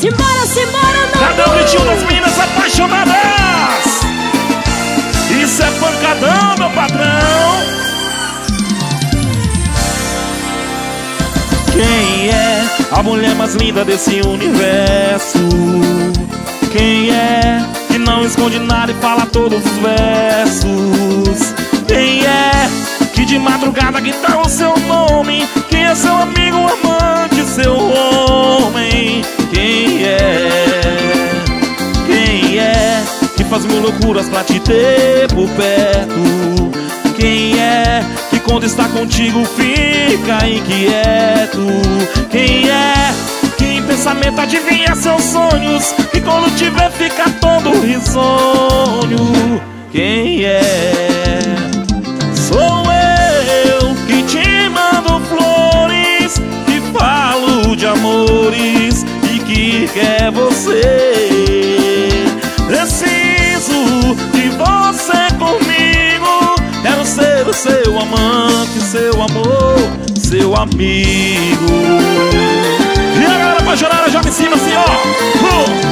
Simbora, simbora, não. Cadê o gritinho das meninas apaixonadas? Isso é pancadão, meu patrão. Quem é a mulher mais linda desse universo? Quem é que não esconde nada e fala todos os versos? Quem é que de madrugada grita o seu nome? Quem é seu amigo, amante, seu homem? Quem é? Quem é que faz mil loucuras pra te ter por perto? Quem é que quando está contigo fica inquieto? Quem é que em pensamento adivinha seus sonhos? Que quando te vê fica todo risonho? Quem é? Sou eu que te mando flores, que falo de amores e que quer você. Preciso de você comigo, quero ser o seu amante, seu amor, seu amigo. E a galera apaixonada joga em cima assim, ó.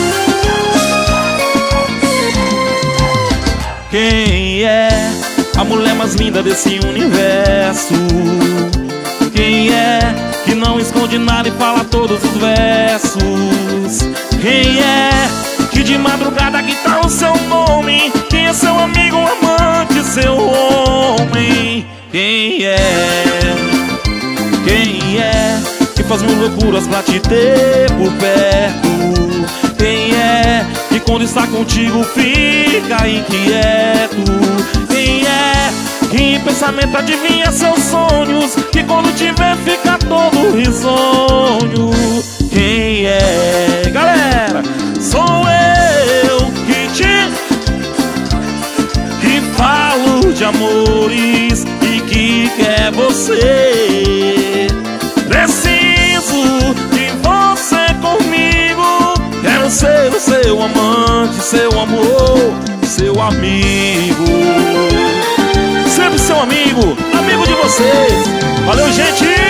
Quem é a mulher mais linda desse universo? Quem é que não esconde nada e fala todos os versos? Quem é que de madrugada grita o seu nome? Quem é seu amigo, amante, seu homem? Quem é? Quem é que faz mil loucuras pra te ter por perto? Quem é que quando está contigo fica inquieto? Quem é que em pensamento adivinha seus sonhos? Que quando te vê fica todo risonho? Quem é? Galera, sou eu que falo de amores e que quer você. Preciso de você comigo, quero ser o seu amante, seu amor, seu amigo. Sempre seu amigo, amigo de vocês. Valeu, gente!